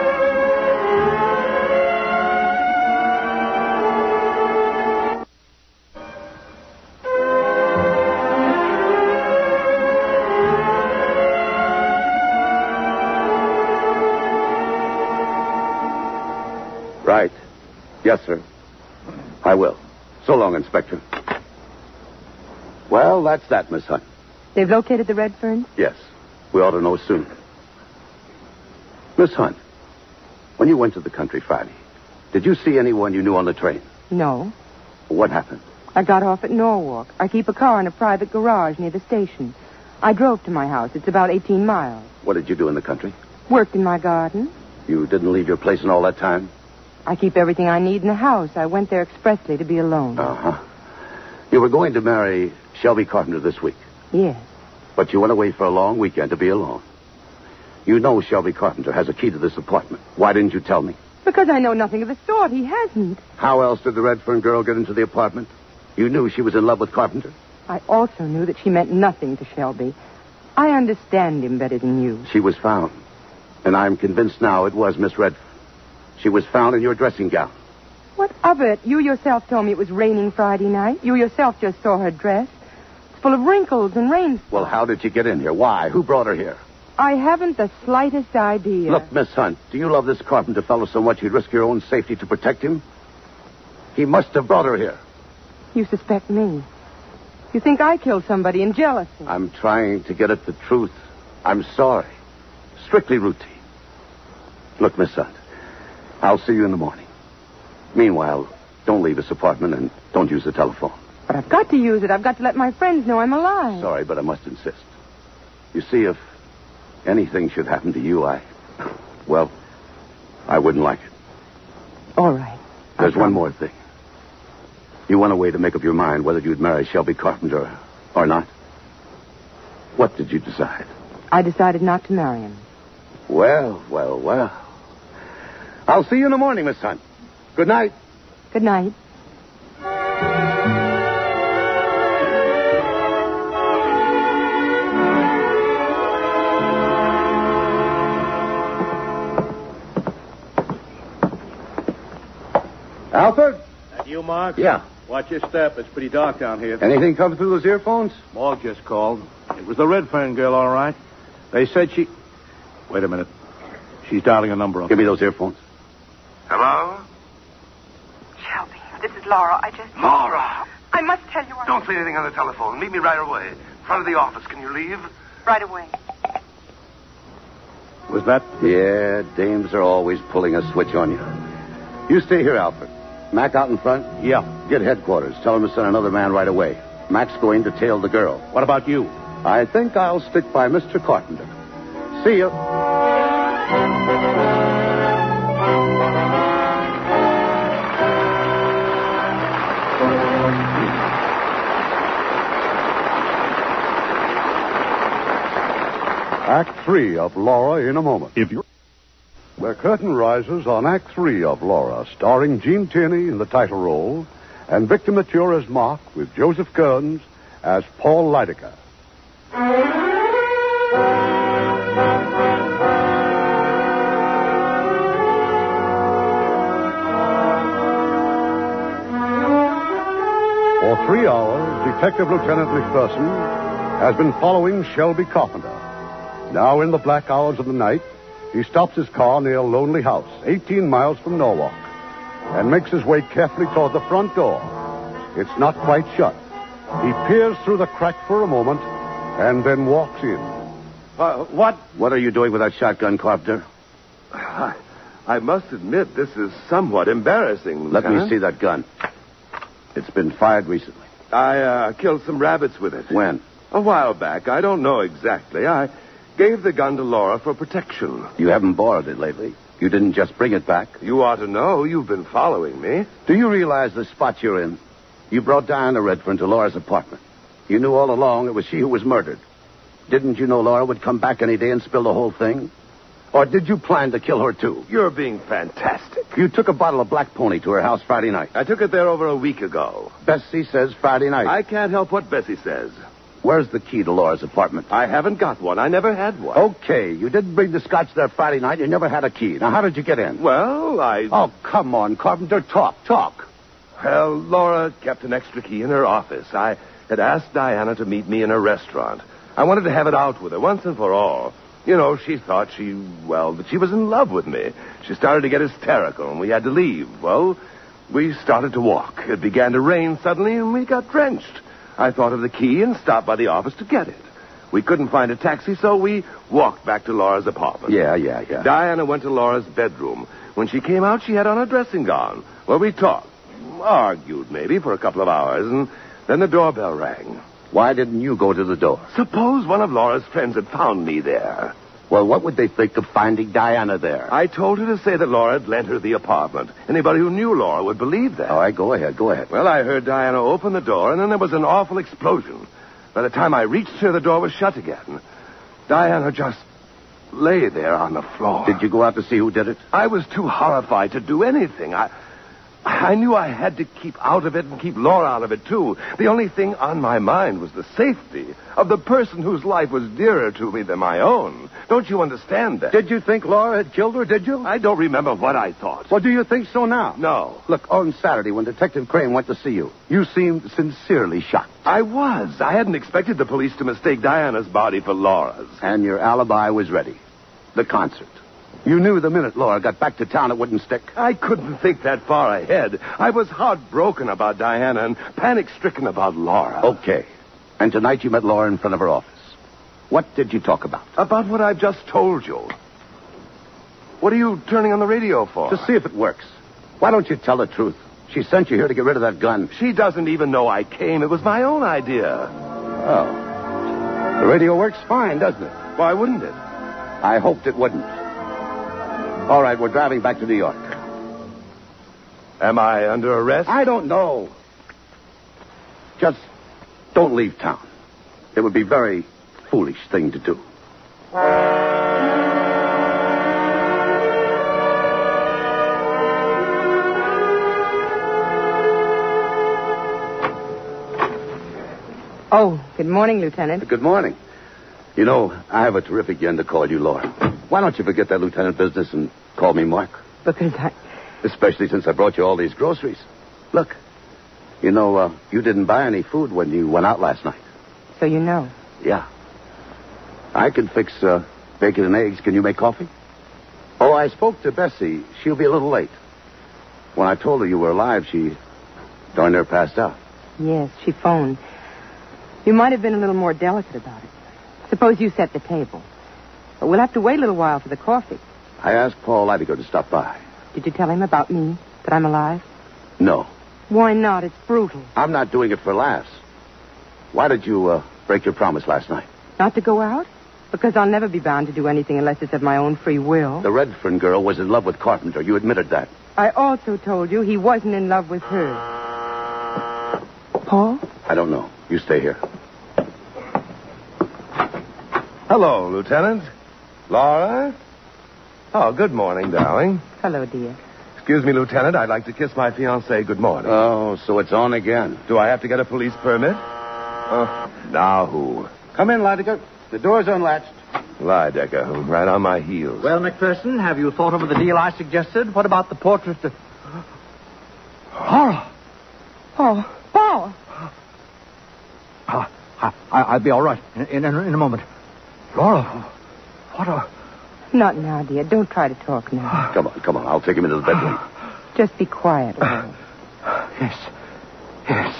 Right. Yes, sir. I will. So long, Inspector. Well, that's that, Miss Hunt. They've located the Redferns? Yes. We ought to know soon. Miss Hunt, when you went to the country Friday, did you see anyone you knew on the train? No. What happened? I got off at Norwalk. I keep a car in a private garage near the station. I drove to my house. It's about eighteen miles. What did you do in the country? Worked in my garden. You didn't leave your place in all that time? I keep everything I need in the house. I went there expressly to be alone. Uh-huh. You were going to marry Shelby Carpenter this week. Yes. But you went away for a long weekend to be alone. You know Shelby Carpenter has a key to this apartment. Why didn't you tell me? Because I know nothing of the sort. He hasn't. How else did the Redfern girl get into the apartment? You knew she was in love with Carpenter? I also knew that she meant nothing to Shelby. I understand him better than you. She was found. And I'm convinced now it was Miss Redfern. She was found in your dressing gown. What of it? You yourself told me it was raining Friday night. You yourself just saw her dress. It's full of wrinkles and rain spots. Well, how did she get in here? Why? Who brought her here? I haven't the slightest idea. Look, Miss Hunt, do you love this Carpenter fellow so much you'd risk your own safety to protect him? He must have brought her here. You suspect me. You think I killed somebody in jealousy. I'm trying to get at the truth. I'm sorry. Strictly routine. Look, Miss Hunt, I'll see you in the morning. Meanwhile, don't leave this apartment and don't use the telephone. But I've got to use it. I've got to let my friends know I'm alive. Sorry, but I must insist. You see, if anything should happen to you, I... Well, I wouldn't like it. All right. There's one more thing. You went away to make up your mind whether you'd marry Shelby Carpenter or not. What did you decide? I decided not to marry him. Well, well, well. I'll see you in the morning, Miss Hunt. Good night. Good night. Alfred? That you, Mark? Yeah. Watch your step. It's pretty dark down here. Anything come through those earphones? Morg just called. It was the Redfern girl, all right. They said she... Wait a minute. She's dialing a number up. Give me those earphones. Hello? Shelby, this is Laura. I just... Laura! I must tell you... I... Don't say anything on the telephone. Meet me right away. In front of the office. Can you leave? Right away. Was that... Yeah, dames are always pulling a switch on you. You stay here, Alfred. Mac out in front? Yeah. Get headquarters. Tell him to send another man right away. Mac's going to tail the girl. What about you? I think I'll stick by Mister Carpenter. See you. Act three of Laura in a moment. If you The curtain rises on Act three of Laura, starring Gene Tierney in the title role and Victor Mature as Mark, with Joseph Kearns as Paul Lydecker. For three hours, Detective Lieutenant McPherson has been following Shelby Carpenter. Now, in the black hours of the night, he stops his car near a lonely house, eighteen miles from Norwalk, and makes his way carefully toward the front door. It's not quite shut. He peers through the crack for a moment and then walks in. Uh, what? What are you doing with that shotgun, Carpenter? I, I must admit, this is somewhat embarrassing, Let Lieutenant. me see that gun. It's been fired recently. I uh, killed some rabbits with it. When? A while back. I don't know exactly. I gave the gun to Laura for protection. You haven't borrowed it lately. You didn't just bring it back. You ought to know. You've been following me. Do you realize the spot you're in? You brought Diana Redfern to Laura's apartment. You knew all along it was she who was murdered. Didn't you know Laura would come back any day and spill the whole thing? Or did you plan to kill her, too? You're being fantastic. You took a bottle of Black Pony to her house Friday night. I took it there over a week ago. Bessie says Friday night. I can't help what Bessie says. Where's the key to Laura's apartment? I haven't got one. I never had one. Okay, you didn't bring the scotch there Friday night. You never had a key. Now, how did you get in? Well, I... Oh, come on, Carpenter. Talk, talk. Well, Laura kept an extra key in her office. I had asked Diana to meet me in a restaurant. I wanted to have it out with her once and for all. You know, she thought she, well, that she was in love with me. She started to get hysterical, and we had to leave. Well, we started to walk. It began to rain suddenly, and we got drenched. I thought of the key and stopped by the office to get it. We couldn't find a taxi, so we walked back to Laura's apartment. Yeah, yeah, yeah. Diana went to Laura's bedroom. When she came out, she had on a dressing gown. Well, we talked. Argued, maybe, for a couple of hours, and then the doorbell rang. Why didn't you go to the door? Suppose one of Laura's friends had found me there. Well, what would they think of finding Diana there? I told her to say that Laura had lent her the apartment. Anybody who knew Laura would believe that. All right, go ahead, go ahead. Well, I heard Diana open the door, and then there was an awful explosion. By the time I reached her, the door was shut again. Diana just lay there on the floor. Did you go out to see who did it? I was too horrified to do anything. I... I knew I had to keep out of it and keep Laura out of it, too. The only thing on my mind was the safety of the person whose life was dearer to me than my own. Don't you understand that? Did you think Laura had killed her, did you? I don't remember what I thought. Well, do you think so now? No. Look, on Saturday when Detective Crane went to see you, you seemed sincerely shocked. I was. I hadn't expected the police to mistake Diana's body for Laura's. And your alibi was ready. The concert. You knew the minute Laura got back to town it wouldn't stick. I couldn't think that far ahead. I was heartbroken about Diana and panic-stricken about Laura. Okay. And tonight you met Laura in front of her office. What did you talk about? About what I've just told you. What are you turning on the radio for? To see if it works. Why don't you tell the truth? She sent you here to get rid of that gun. She doesn't even know I came. It was my own idea. Oh. The radio works fine, doesn't it? Why wouldn't it? I hoped it wouldn't. All right, we're driving back to New York. Am I under arrest? I don't know. Just don't leave town. It would be a very foolish thing to do. Oh, good morning, Lieutenant. Good morning. You know, I have a terrific yen to call you Laura. Why don't you forget that lieutenant business and call me Mark? Because I... Especially since I brought you all these groceries. Look, you know, uh, you didn't buy any food when you went out last night. So you know. Yeah. I can fix uh, bacon and eggs. Can you make coffee? Oh, I spoke to Bessie. She'll be a little late. When I told her you were alive, she darn near passed out. Yes, she phoned. You might have been a little more delicate about it. Suppose you set the table. But we'll have to wait a little while for the coffee. I asked Paul Leidiger to stop by. Did you tell him about me? That I'm alive? No. Why not? It's brutal. I'm not doing it for laughs. Why did you uh, break your promise last night? Not to go out? Because I'll never be bound to do anything unless it's of my own free will. The Redfern girl was in love with Carpenter. You admitted that. I also told you he wasn't in love with her. Paul? I don't know. You stay here. Hello, Lieutenant. Laura? Oh, good morning, darling. Hello, dear. Excuse me, Lieutenant. I'd like to kiss my fiancée good morning. Oh, so it's on again. Do I have to get a police permit? Oh, now who? Come in, Leidiger. The door's unlatched. Leidiger, who's right on my heels. Well, McPherson, have you thought over the deal I suggested? What about the portrait of... Laura! Oh, Paul! Uh, I, I'll be all right in, in, in a moment. Laura, what a... Not now, dear. Don't try to talk now. Come on, come on. I'll take him into the bedroom. Just be quiet. Uh, yes. Yes.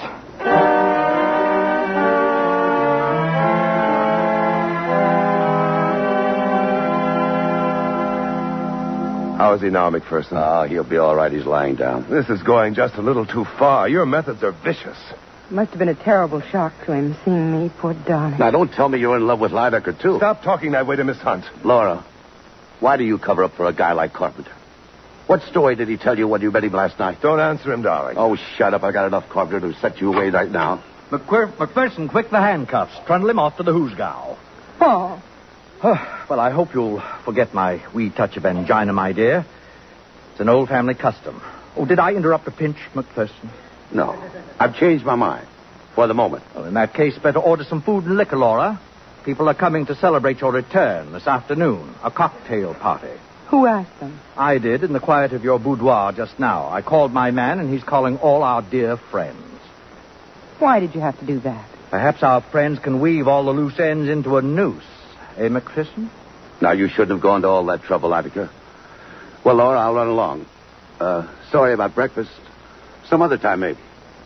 How is he now, McPherson? Ah, he'll be all right. He's lying down. This is going just a little too far. Your methods are vicious. Must have been a terrible shock to him, seeing me, poor darling. Now, don't tell me you're in love with Leidiger, too. Stop talking that way to Miss Hunt. Laura, why do you cover up for a guy like Carpenter? What story did he tell you when you met him last night? Don't answer him, darling. Oh, shut up. I got enough Carpenter to set you away right now. McQuir- McPherson, quick the handcuffs. Trundle him off to the Hoosgow. Paul. Well, I hope you'll forget my wee touch of angina, my dear. It's an old family custom. Oh, did I interrupt a pinch, McPherson? No. I've changed my mind. For the moment. Well, in that case, better order some food and liquor, Laura. People are coming to celebrate your return this afternoon. A cocktail party. Who asked them? I did, in the quiet of your boudoir just now. I called my man, and he's calling all our dear friends. Why did you have to do that? Perhaps our friends can weave all the loose ends into a noose. Eh, McPherson? Now, you shouldn't have gone to all that trouble, Attica. Well, Laura, I'll run along. Uh, sorry about breakfast. Some other time, maybe.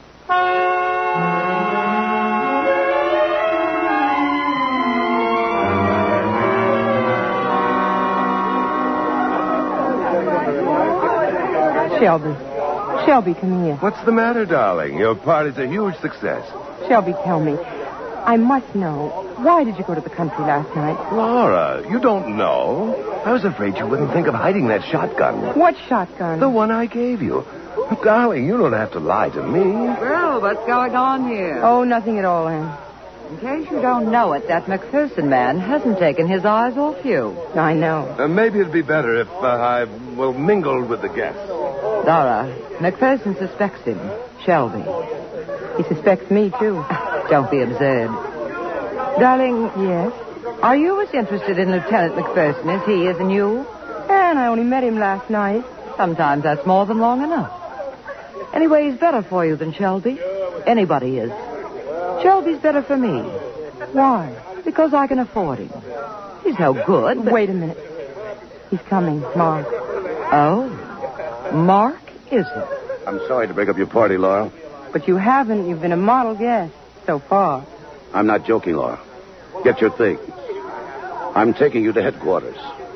Shelby. Shelby, come here. What's the matter, darling? Your party's a huge success. Shelby, tell me. I must know. Why did you go to the country last night? Laura, you don't know. I was afraid you wouldn't think of hiding that shotgun. What shotgun? The one I gave you. Darling, you don't have to lie to me. Well, what's going on here? Oh, nothing at all, Anne. In case you don't know it, that McPherson man hasn't taken his eyes off you. I know. Uh, maybe it'd be better if uh, I, well, mingled with the guests. Dora, McPherson suspects him. Shelby. He suspects me, too. Don't be absurd. Darling. Yes? Are you as interested in Lieutenant McPherson as he is in you? Anne, I only met him last night. Sometimes that's more than long enough. Anyway, he's better for you than Shelby. Anybody is. Shelby's better for me. Why? Because I can afford him. He's no good, but... Wait a minute. He's coming, Mark. Oh? Mark, is it? I'm sorry to break up your party, Laura. But you haven't. You've been a model guest so far. I'm not joking, Laura. Get your things. I'm taking you to headquarters.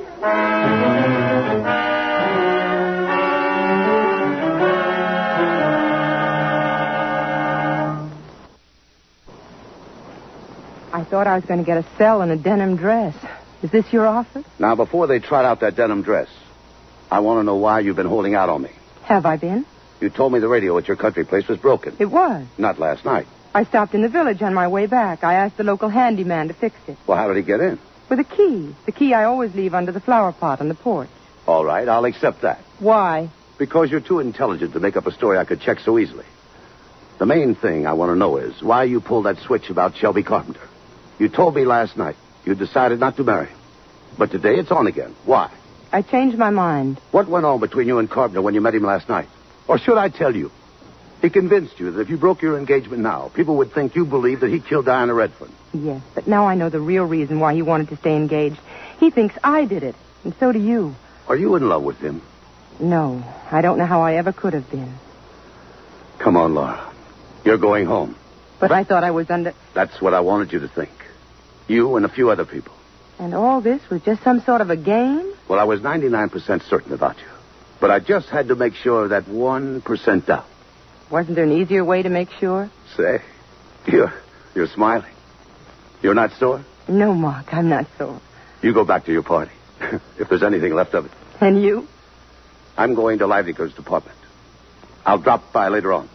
I thought I was going to get a cell in a denim dress. Is this your office? Now, before they trot out that denim dress, I want to know why you've been holding out on me. Have I been? You told me the radio at your country place was broken. It was. Not last night. I stopped in the village on my way back. I asked the local handyman to fix it. Well, how did he get in? With a key. The key I always leave under the flower pot on the porch. All right, I'll accept that. Why? Because you're too intelligent to make up a story I could check so easily. The main thing I want to know is why you pulled that switch about Shelby Carpenter. You told me last night you decided not to marry him. But today it's on again. Why? I changed my mind. What went on between you and Carpenter when you met him last night? Or should I tell you? He convinced you that if you broke your engagement now, people would think you believed that he killed Diana Redfern. Yes, but now I know the real reason why he wanted to stay engaged. He thinks I did it, and so do you. Are you in love with him? No, I don't know how I ever could have been. Come on, Laura. You're going home. But I thought I was under... That's what I wanted you to think. You and a few other people. And all this was just some sort of a game? Well, I was ninety-nine percent certain about you. But I just had to make sure of that one percent doubt. Wasn't there an easier way to make sure? Say, you're, you're smiling. You're not sore? No, Mark, I'm not sore. You go back to your party, if there's anything left of it. And you? I'm going to Livelycur's department. I'll drop by later on.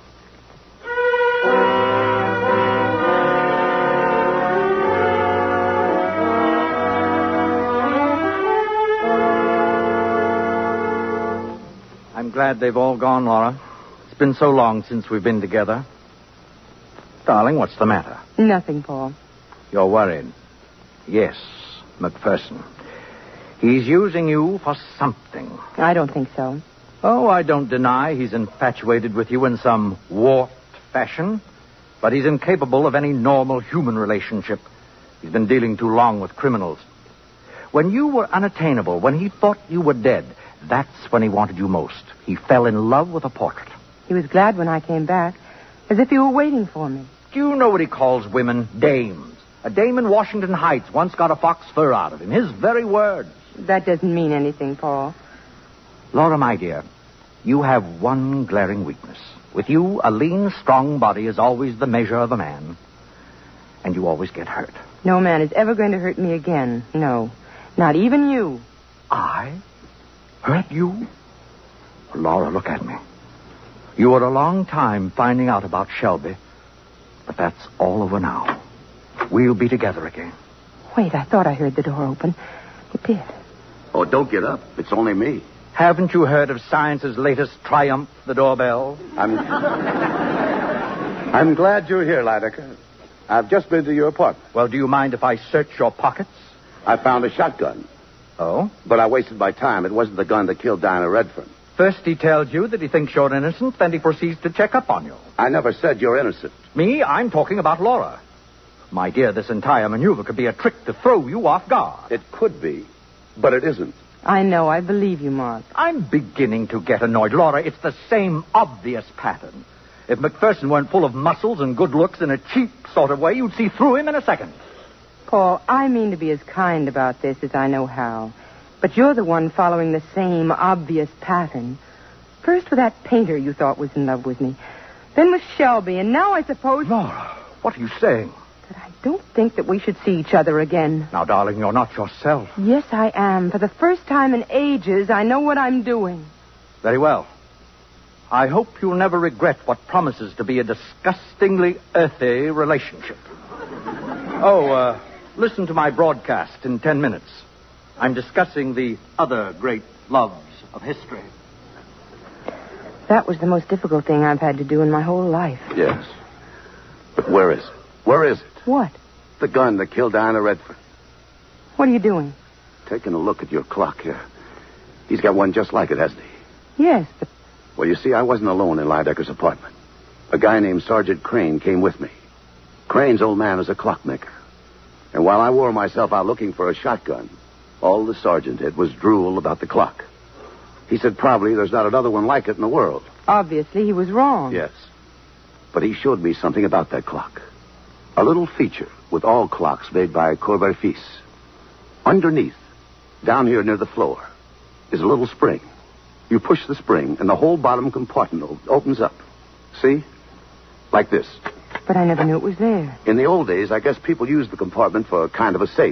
I'm glad they've all gone, Laura. It's been so long since we've been together. Darling, what's the matter? Nothing, Paul. You're worried. Yes, McPherson. He's using you for something. I don't think so. Oh, I don't deny he's infatuated with you in some warped fashion, but he's incapable of any normal human relationship. He's been dealing too long with criminals. When you were unattainable, when he thought you were dead, that's when he wanted you most. He fell in love with a portrait. He was glad when I came back, as if he were waiting for me. Do you know what he calls women? Dames. A dame in Washington Heights once got a fox fur out of him. His very words. That doesn't mean anything, Paul. Laura, my dear, you have one glaring weakness. With you, a lean, strong body is always the measure of a man. And you always get hurt. No man is ever going to hurt me again. No. Not even you. I? Hurt you? Laura, look at me. You were a long time finding out about Shelby, but that's all over now. We'll be together again. Wait, I thought I heard the door open. It did. Oh, don't get up. It's only me. Haven't you heard of science's latest triumph, the doorbell? I'm... I'm glad you're here, Lydecker. I've just been to your apartment. Well, do you mind if I search your pockets? I found a shotgun. Oh? But I wasted my time. It wasn't the gun that killed Diana Redfern. First he tells you that he thinks you're innocent, then he proceeds to check up on you. I never said you're innocent. Me? I'm talking about Laura. My dear, this entire maneuver could be a trick to throw you off guard. It could be. But it isn't. I know. I believe you, Mark. I'm beginning to get annoyed. Laura, it's the same obvious pattern. If McPherson weren't full of muscles and good looks in a cheap sort of way, you'd see through him in a second. Paul, I mean to be as kind about this as I know how. But you're the one following the same obvious pattern. First with that painter you thought was in love with me. Then with Shelby, and now I suppose... Laura, what are you saying? That I don't think that we should see each other again. Now, darling, you're not yourself. Yes, I am. For the first time in ages, I know what I'm doing. Very well. I hope you'll never regret what promises to be a disgustingly earthy relationship. Oh, uh, listen to my broadcast in ten minutes. I'm discussing the other great loves of history. That was the most difficult thing I've had to do in my whole life. Yes. But where is it? Where is it? What? The gun that killed Diana Redfern. What are you doing? Taking a look at your clock here. He's got one just like it, hasn't he? Yes, but... Well, you see, I wasn't alone in Lydecker's apartment. A guy named Sergeant Crane came with me. Crane's old man is a clockmaker. And while I wore myself out looking for a shotgun, all the sergeant did was drool about the clock. He said probably there's not another one like it in the world. Obviously, he was wrong. Yes. But he showed me something about that clock. A little feature with all clocks made by Corvair Fils. Underneath, down here near the floor, is a little spring. You push the spring, and the whole bottom compartment opens up. See? Like this. But I never knew it was there. In the old days, I guess people used the compartment for kind of a safe.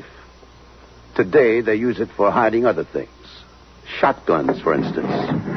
Today, they use it for hiding other things. Shotguns, for instance.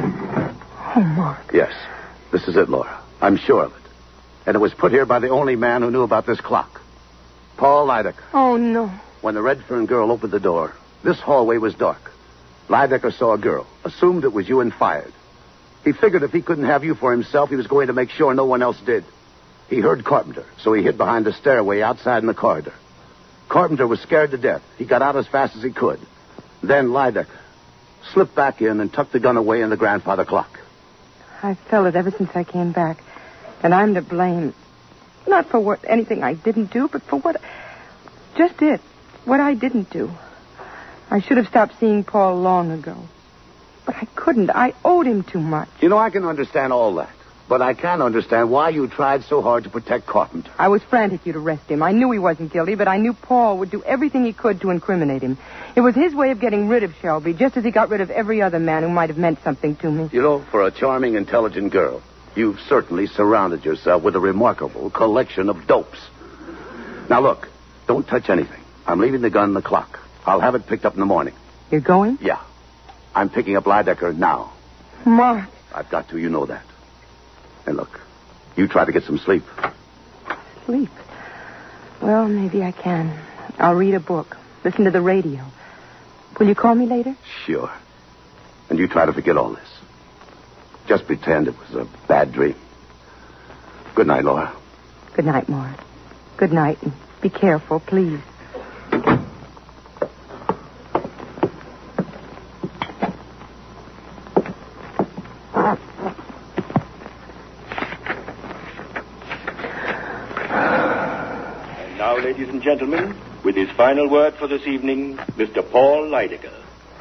Oh, Mark. Yes. This is it, Laura. I'm sure of it. And it was put here by the only man who knew about this clock. Paul Lydecker. Oh, no. When the Redfern girl opened the door, this hallway was dark. Lydecker saw a girl, assumed it was you, and fired. He figured if he couldn't have you for himself, he was going to make sure no one else did. He heard Carpenter, so he hid behind the stairway outside in the corridor. Carpenter was scared to death. He got out as fast as he could. Then Lydecker slipped back in and tucked the gun away in the grandfather clock. I've felt it ever since I came back. And I'm to blame. Not for what anything I didn't do, but for what... Just it. What I didn't do. I should have stopped seeing Paul long ago. But I couldn't. I owed him too much. You know, I can understand all that. But I can't understand why you tried so hard to protect Carpenter. I was frantic you'd arrest him. I knew he wasn't guilty, but I knew Paul would do everything he could to incriminate him. It was his way of getting rid of Shelby, just as he got rid of every other man who might have meant something to me. You know, for a charming, intelligent girl, you've certainly surrounded yourself with a remarkable collection of dopes. Now, look, don't touch anything. I'm leaving the gun in the clock. I'll have it picked up in the morning. You're going? Yeah. I'm picking up Lydecker now. Mark. I've got to. You know that. And look, you try to get some sleep. Sleep? Well, maybe I can. I'll read a book. Listen to the radio. Will you call me later? Sure. And you try to forget all this. Just pretend it was a bad dream. Good night, Laura. Good night, Mark. Good night, and be careful, please. Ladies and gentlemen, with his final word for this evening, Mister Paul Lydecker.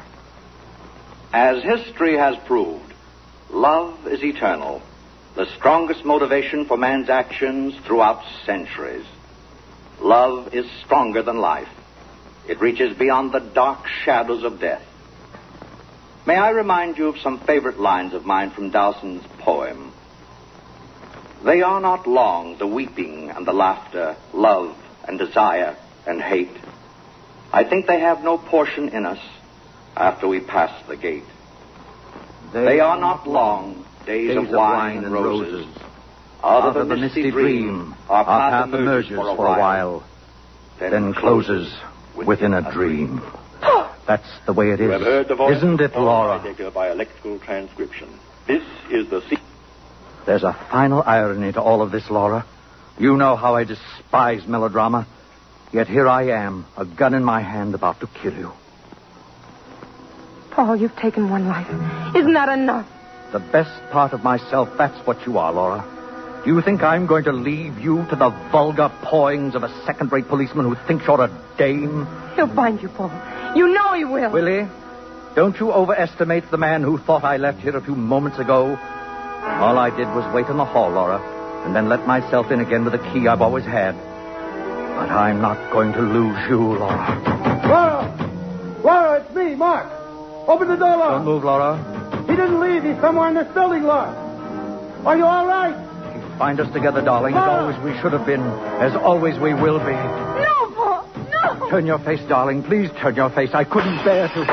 As history has proved, love is eternal, the strongest motivation for man's actions throughout centuries. Love is stronger than life. It reaches beyond the dark shadows of death. May I remind you of some favorite lines of mine from Dowson's poem? They are not long, the weeping and the laughter, love and desire and hate. I think they have no portion in us after we pass the gate. They, they are not long, days, days of, wine, of wine and roses. roses. Out, Out of the misty, misty dream, our path, path emerges for a while, a while then, then closes within a dream. That's the way it is. You have heard the voice Isn't it, Laura? By electrical transcription. This is the... Se- There's a final irony to all of this, Laura. You know how I despise melodrama. Yet here I am, a gun in my hand, about to kill you. Paul, you've taken one life. Isn't that enough? The best part of myself, that's what you are, Laura. Do you think I'm going to leave you to the vulgar pawings of a second-rate policeman who thinks you're a dame? He'll find you, Paul. You know he will. Will he? Don't you overestimate the man who thought I left here a few moments ago. All I did was wait in the hall, Laura, and then let myself in again with the key I've always had. But I'm not going to lose you, Laura. Laura! Laura, it's me, Mark. Open the door, Laura. Don't move, Laura. He didn't leave. He's somewhere in this building, Laura. Are you all right? Find us together, darling. As always we should have been. As always we will be. No, Paul. No. Turn your face, darling. Please turn your face. I couldn't bear to.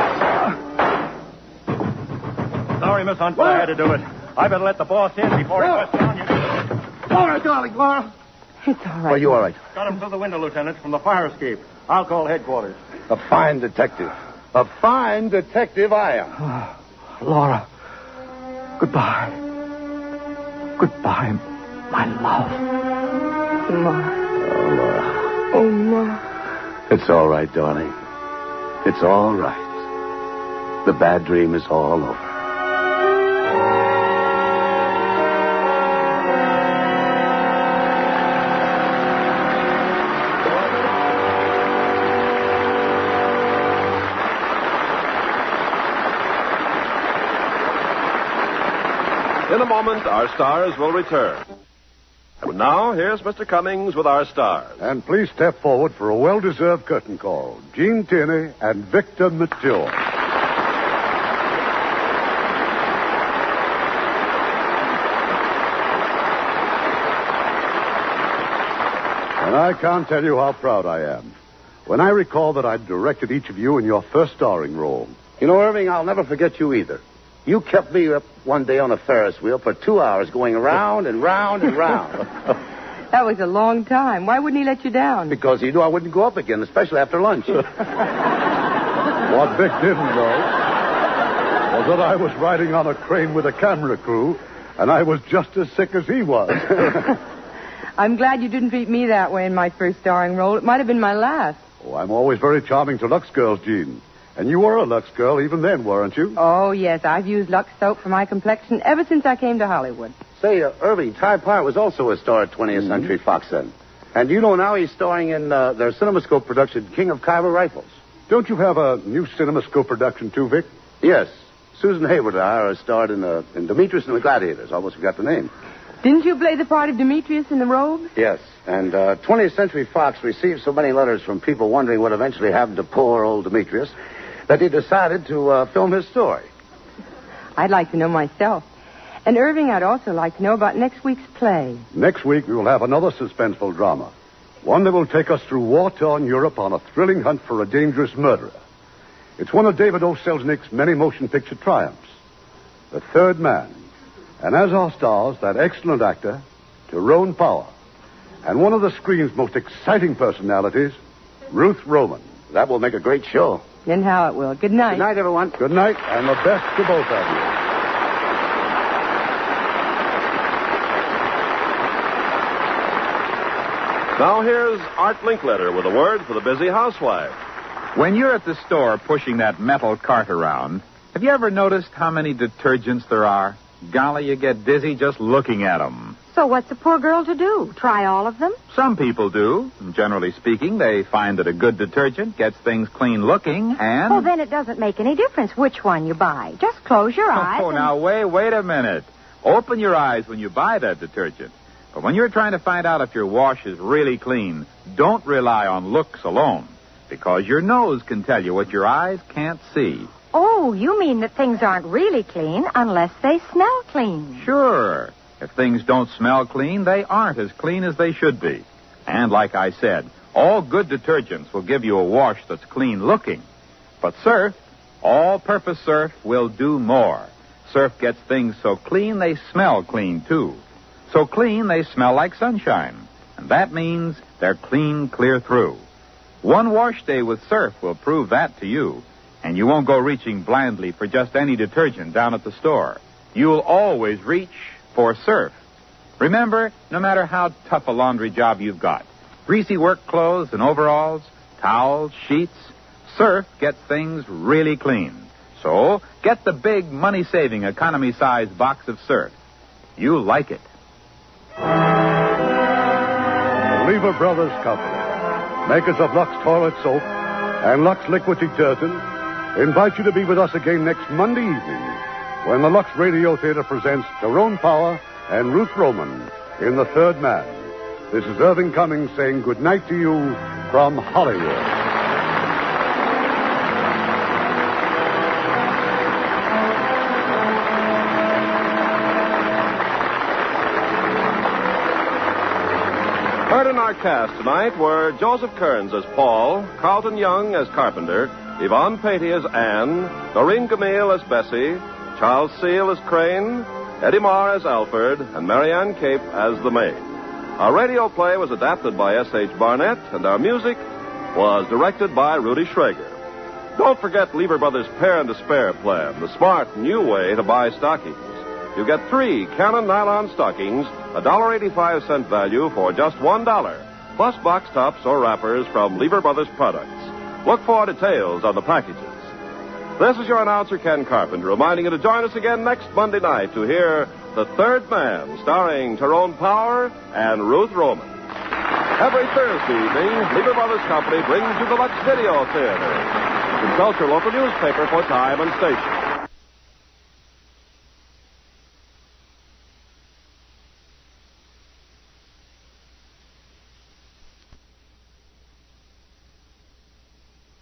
Sorry, Miss Hunt, but I had to do it. I better let the boss in before he busts down you. Laura, darling, Laura. It's all right. Are you all right? Got him through the window, Lieutenant, from the fire escape. I'll call headquarters. A fine detective. A fine detective I am. Laura, goodbye. Goodbye, my love. Ma. Oh, Laura. Oh, Ma. It's all right, darling. It's all right. The bad dream is all over. In a moment, our stars will return. And now, here's Mister Cummings with our stars. And please step forward for a well-deserved curtain call. Gene Tierney and Victor Mature. And I can't tell you how proud I am when I recall that I directed each of you in your first starring role. You know, Irving, I'll never forget you either. You kept me up one day on a Ferris wheel for two hours going round and round and round. That was a long time. Why wouldn't he let you down? Because he knew I wouldn't go up again, especially after lunch. What Vic didn't know was that I was riding on a crane with a camera crew, and I was just as sick as he was. I'm glad you didn't treat me that way in my first starring role. It might have been my last. Oh, I'm always very charming to Lux girls, Gene. And you were a Lux girl even then, weren't you? Oh, yes. I've used Lux soap for my complexion ever since I came to Hollywood. Say, uh, Irving, Ty Part was also a star at twentieth mm-hmm. Century Fox then. And you know now he's starring in uh, their CinemaScope production, King of Khyber Rifles. Don't you have a new CinemaScope production too, Vic? Yes. Susan Hayward and I are starred in, uh, in Demetrius and the Gladiators. Almost forgot the name. Didn't you play the part of Demetrius in the robe? Yes. And uh, twentieth Century Fox received so many letters from people wondering what eventually happened to poor old Demetrius that he decided to uh, film his story. I'd like to know myself. And, Irving, I'd also like to know about next week's play. Next week, we will have another suspenseful drama. One that will take us through war-torn Europe on a thrilling hunt for a dangerous murderer. It's one of David O. Selznick's many motion picture triumphs, The Third Man. And as our stars, that excellent actor, Tyrone Power. And one of the screen's most exciting personalities, Ruth Roman. That will make a great show. Then how it will. Good night. Good night, everyone. Good night, and the best to both of you. Now here's Art Linkletter with a word for the busy housewife. When you're at the store pushing that metal cart around, have you ever noticed how many detergents there are? Golly, you get dizzy just looking at them. So what's a poor girl to do? Try all of them? Some people do. Generally speaking, they find that a good detergent gets things clean looking and... Well, then it doesn't make any difference which one you buy. Just close your eyes Oh, and... now, wait, wait a minute. Open your eyes when you buy that detergent. But when you're trying to find out if your wash is really clean, don't rely on looks alone. Because your nose can tell you what your eyes can't see. Oh, you mean that things aren't really clean unless they smell clean. Sure. If things don't smell clean, they aren't as clean as they should be. And like I said, all good detergents will give you a wash that's clean looking. But Surf, all-purpose Surf, will do more. Surf gets things so clean they smell clean, too. So clean they smell like sunshine. And that means they're clean clear through. One wash day with Surf will prove that to you. And you won't go reaching blindly for just any detergent down at the store. You'll always reach for Surf. Remember, no matter how tough a laundry job you've got, greasy work clothes and overalls, towels, sheets, Surf gets things really clean. So, get the big money-saving economy-size box of Surf. You'll like it. The Lever Brothers Company, makers of Lux Toilet Soap and Lux Liquid Detergent, invite you to be with us again next Monday evening when the Lux Radio Theater presents Tyrone Power and Ruth Roman in The Third Man. This is Irving Cummings saying good night to you from Hollywood. Heard in our cast tonight were Joseph Kearns as Paul, Carlton Young as Carpenter, Yvonne Patey as Anne, Doreen Gamille as Bessie, Charles Seal as Crane, Eddie Marr as Alfred, and Marianne Cape as the maid. Our radio play was adapted by S H Barnett, and our music was directed by Rudy Schrager. Don't forget Lever Brothers' Pair and Despair plan, the smart new way to buy stockings. You get three Canon nylon stockings, a one dollar and eighty-five cents value for just one dollar, plus box tops or wrappers from Lever Brothers products. Look for details on the packages. This is your announcer, Ken Carpenter, reminding you to join us again next Monday night to hear The Third Man, starring Tyrone Power and Ruth Roman. Every Thursday evening, Lever Brothers Company brings you the Lux Video Theater. Consult your local newspaper for time and station.